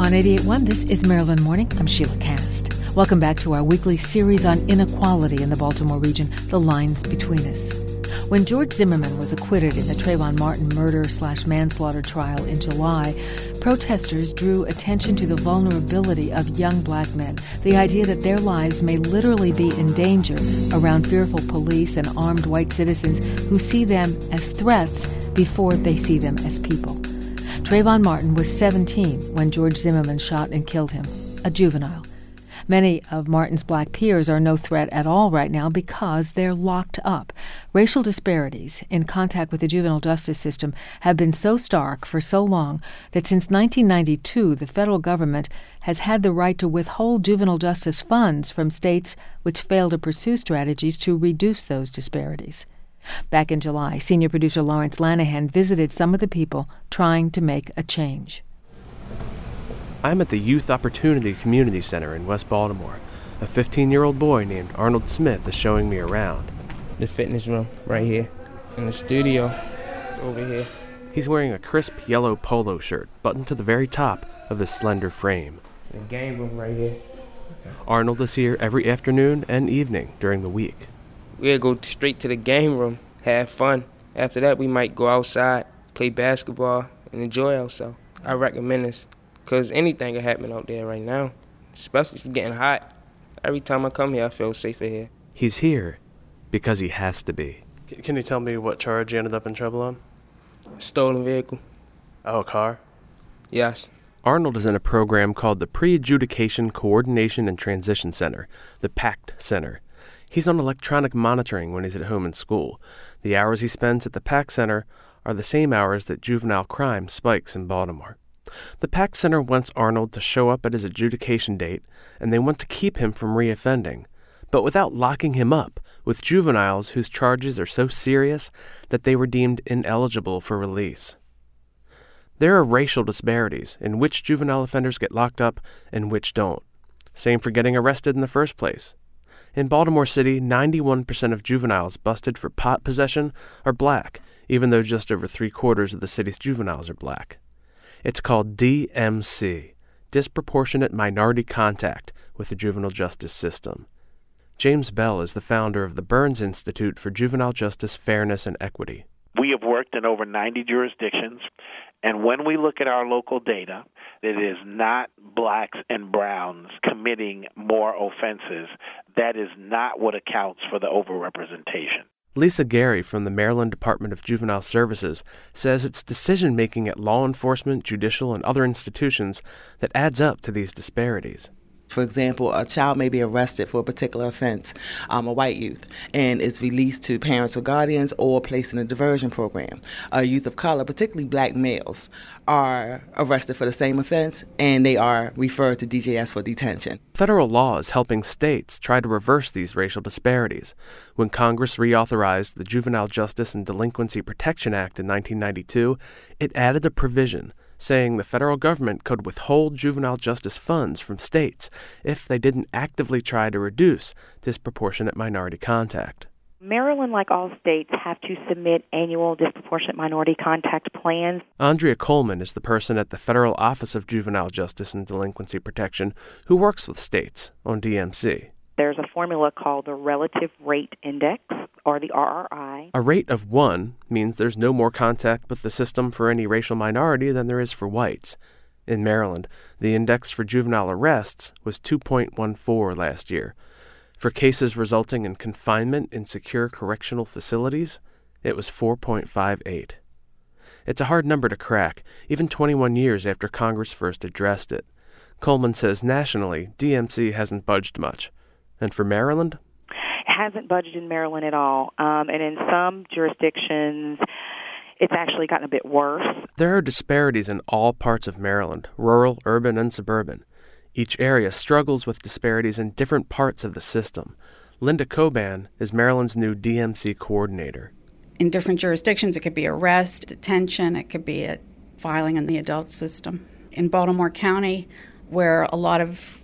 On 88.1, this is Maryland Morning. I'm Sheila Cast. Welcome back to our weekly series on inequality in the Baltimore region, The Lines Between Us. When George Zimmerman was acquitted in the Trayvon Martin murder/manslaughter trial in July, protesters drew attention to the vulnerability of young black men, the idea that their lives may literally be in danger around fearful police and armed white citizens who see them as threats before they see them as people. Trayvon Martin was 17 when George Zimmerman shot and killed him, a juvenile. Many of Martin's black peers are no threat at all right now because they're locked up. Racial disparities in contact with the juvenile justice system have been so stark for so long that since 1992, the federal government has had the right to withhold juvenile justice funds from states which fail to pursue strategies to reduce those disparities. Back in July, senior producer Lawrence Lanahan visited some of the people trying to make a change. I'm at the Youth Opportunity Community Center in West Baltimore. A 15-year-old boy named Arnold Smith is showing me around. The fitness room right here, and the studio over here. He's wearing a crisp yellow polo shirt buttoned to the very top of his slender frame. The game room right here. Okay. Arnold is here every afternoon and evening during the week. We'll go straight to the game room, have fun. After that, we might go outside, play basketball, and enjoy ourselves. I recommend this. Because anything can happen out there right now, especially if it's getting hot. Every time I come here, I feel safer here. He's here because he has to be. Can you tell me what charge you ended up in trouble on? Stolen vehicle. Oh, a car? Yes. Arnold is in a program called the Pre-Adjudication Coordination and Transition Center, the PACT Center. He's on electronic monitoring when he's at home in school. The hours he spends at the PACT Center are the same hours that juvenile crime spikes in Baltimore. The PACT Center wants Arnold to show up at his adjudication date, and they want to keep him from reoffending, but without locking him up with juveniles whose charges are so serious that they were deemed ineligible for release. There are racial disparities in which juvenile offenders get locked up and which don't. Same for getting arrested in the first place. In Baltimore City, 91% of juveniles busted for pot possession are black, even though just over 3/4 of the city's juveniles are black. It's called DMC, Disproportionate Minority Contact with the Juvenile Justice System. James Bell is the founder of the Burns Institute for Juvenile Justice, Fairness, and Equity. We have worked in over 90 jurisdictions, and when we look at our local data, it is not blacks and browns committing more offenses. That is not what accounts for the overrepresentation. Lisa Gary from the Maryland Department of Juvenile Services says it's decision-making at law enforcement, judicial, and other institutions that adds up to these disparities. For example, a child may be arrested for a particular offense, a white youth, and is released to parents or guardians or placed in a diversion program. A youth of color, particularly black males, are arrested for the same offense, and they are referred to DJS for detention. Federal law is helping states try to reverse these racial disparities. When Congress reauthorized the Juvenile Justice and Delinquency Protection Act in 1992, it added a provision saying the federal government could withhold juvenile justice funds from states if they didn't actively try to reduce disproportionate minority contact. Maryland, like all states, have to submit annual disproportionate minority contact plans. Andrea Coleman is the person at the Federal Office of Juvenile Justice and Delinquency Protection who works with states on DMC. There's a formula called the Relative Rate Index, or the RRI. A rate of 1 means there's no more contact with the system for any racial minority than there is for whites. In Maryland, the index for juvenile arrests was 2.14 last year. For cases resulting in confinement in secure correctional facilities, it was 4.58. It's a hard number to crack, even 21 years after Congress first addressed it. Coleman says nationally, DMC hasn't budged much. And for Maryland? It hasn't budged in Maryland at all. And in some jurisdictions, it's actually gotten a bit worse. There are disparities in all parts of Maryland, rural, urban, and suburban. Each area struggles with disparities in different parts of the system. Linda Coban is Maryland's new DMC coordinator. In different jurisdictions, it could be arrest, detention, it could be a filing in the adult system. In Baltimore County, where a lot of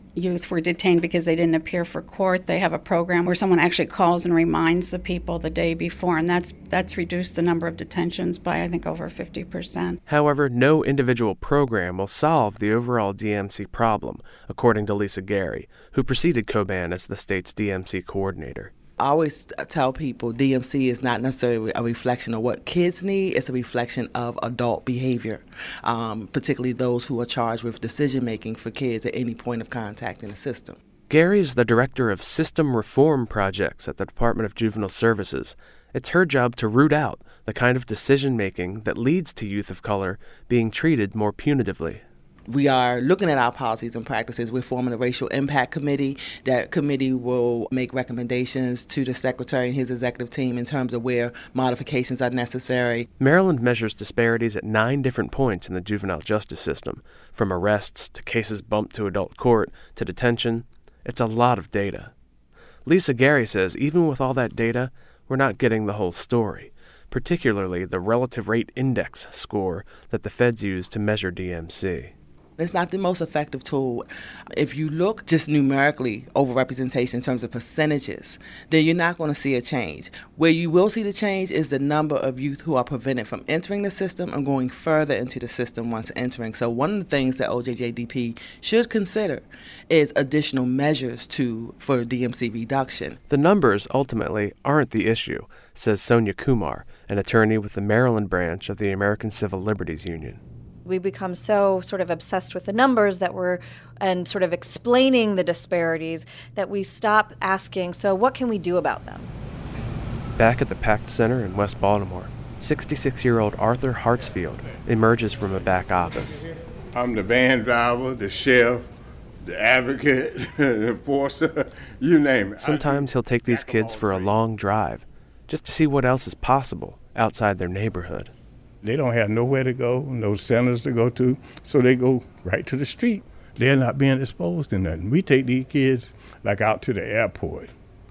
youth were detained because they didn't appear for court. They have a program where someone actually calls and reminds the people the day before, and that's reduced the number of detentions by, I think, over 50%. However, no individual program will solve the overall DMC problem, according to Lisa Gary, who preceded Coban as the state's DMC coordinator. I always tell people DMC is not necessarily a reflection of what kids need. It's a reflection of adult behavior, particularly those who are charged with decision-making for kids at any point of contact in the system. Gary is the director of system reform projects at the Department of Juvenile Services. It's her job to root out the kind of decision-making that leads to youth of color being treated more punitively. We are looking at our policies and practices. We're forming a racial impact committee. That committee will make recommendations to the secretary and his executive team in terms of where modifications are necessary. Maryland measures disparities at 9 different points in the juvenile justice system, from arrests to cases bumped to adult court to detention. It's a lot of data. Lisa Gary says even with all that data, we're not getting the whole story, particularly the relative rate index score that the feds use to measure DMC. It's not the most effective tool. If you look just numerically over representation in terms of percentages, then you're not going to see a change. Where you will see the change is the number of youth who are prevented from entering the system and going further into the system once entering. So one of the things that OJJDP should consider is additional measures for DMC reduction. The numbers ultimately aren't the issue, says Sonia Kumar, an attorney with the Maryland branch of the American Civil Liberties Union. We become so sort of obsessed with the numbers and sort of explaining the disparities that we stop asking, so what can we do about them? Back at the PACT Center in West Baltimore, 66-year-old Arthur Hartsfield emerges from a back office. I'm the van driver, the chef, the advocate, the enforcer, you name it. Sometimes he'll take these kids for a long drive just to see what else is possible outside their neighborhood. They don't have nowhere to go, no centers to go to, so they go right to the street. They're not being exposed to nothing. We take these kids like out to the airport,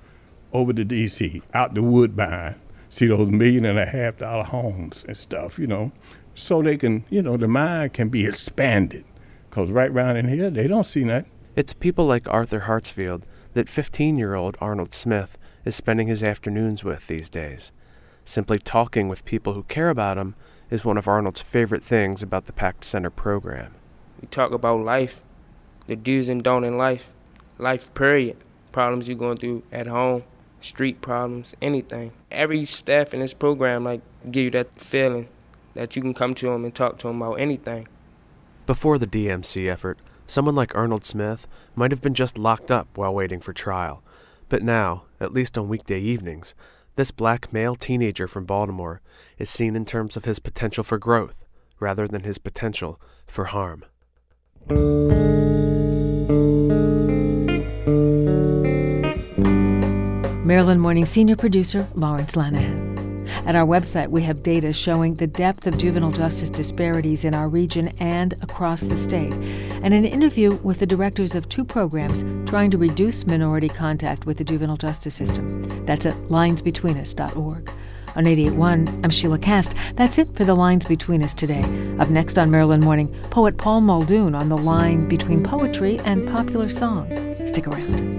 over to D.C., out to Woodbine, see those $1.5 million homes and stuff, so they can, the mind can be expanded. Because right around in here, they don't see nothing. It's people like Arthur Hartsfield that 15-year-old Arnold Smith is spending his afternoons with these days. Simply talking with people who care about him is one of Arnold's favorite things about the PACT Center program. We talk about life, the do's and don'ts in life period. Problems you're going through at home, street problems, anything. Every staff in this program give you that feeling that you can come to them and talk to them about anything. Before the DMC effort, someone like Arnold Smith might have been just locked up while waiting for trial. But now, at least on weekday evenings, this black male teenager from Baltimore is seen in terms of his potential for growth rather than his potential for harm. Maryland Morning Senior Producer Lawrence Lanahan. At our website, we have data showing the depth of juvenile justice disparities in our region and across the state, and an interview with the directors of 2 programs trying to reduce minority contact with the juvenile justice system. That's at linesbetweenus.org. On 88.1, I'm Sheila Cast. That's it for The Lines Between Us today. Up next on Maryland Morning, poet Paul Muldoon on the line between poetry and popular song. Stick around.